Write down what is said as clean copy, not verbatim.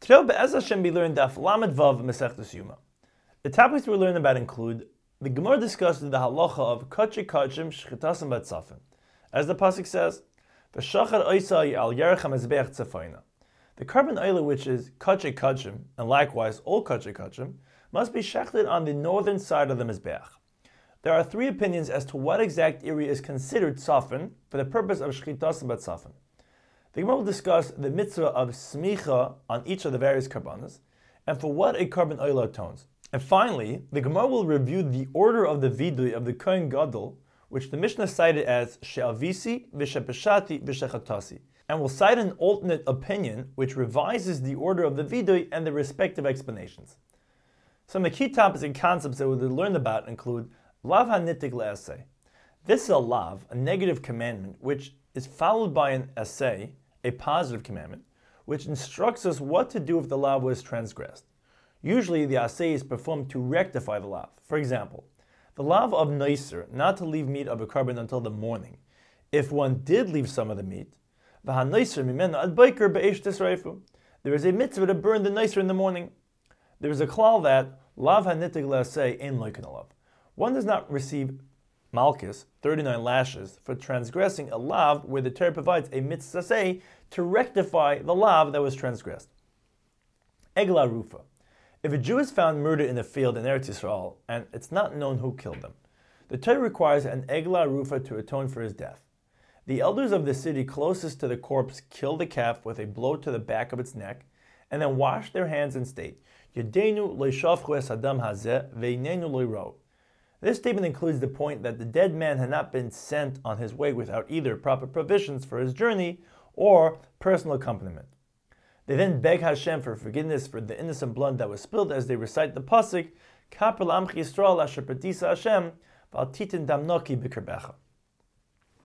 Today, Be'ez Hashem, we learn Daf Lamed Vav Masechtas Yuma. The topics we learn about include: the Gemara discussed the halacha of kachei kachim shchitasim batzafim, as the pasuk says, "V'shachar oisai al yerech hamezbeach tzafayna." The carbon oil, which is kachei kachim, and likewise all kachei kachim, must be shechted on the northern side of the mizbeach. There are three opinions as to what exact area is considered tzafin for the purpose of shchitasim batzafim. The Gemara will discuss the mitzvah of smicha on each of the various karbanos, and for what a carbon oil atones. And finally, the Gemara will review the order of the vidui of the Kohen Gadol, which the Mishnah cited as she'avisi, v'shepeshati, v'shechatasi, and will cite an alternate opinion which revises the order of the vidui and the respective explanations. Some of the key topics and concepts that we'll learn about include lav hanitik le'aseh. This is a lav, a negative commandment, which is followed by an aseh, a positive commandment, which instructs us what to do if the law was transgressed. Usually the aseh is performed to rectify the law. For example, the law of noiser, not to leave meat of a carbon until the morning. If one did leave some of the meat, there is a mitzvah to burn the noiser in the morning. There is a klal that lav hanitig le'aseh ein loiken alav. One does not receive malchus, 39 lashes, for transgressing a lav where the Torah provides a mitzvah to rectify the lav that was transgressed. Egla rufa. If a Jew is found murdered in a field in Eretz Yisrael and it's not known who killed them, the Torah requires an egla rufa to atone for his death. The elders of the city closest to the corpse kill the calf with a blow to the back of its neck and then wash their hands and state, Yedenu lo yishafchu es adam hazeh ve'inenu lo yirau. This statement includes the point that the dead man had not been sent on his way without either proper provisions for his journey or personal accompaniment. They then beg Hashem for forgiveness for the innocent blood that was spilled as they recite the pasuk, Kapel Amchi Yisrael asher pratisa Hashem, v'al titin damnoki b'kerbecha.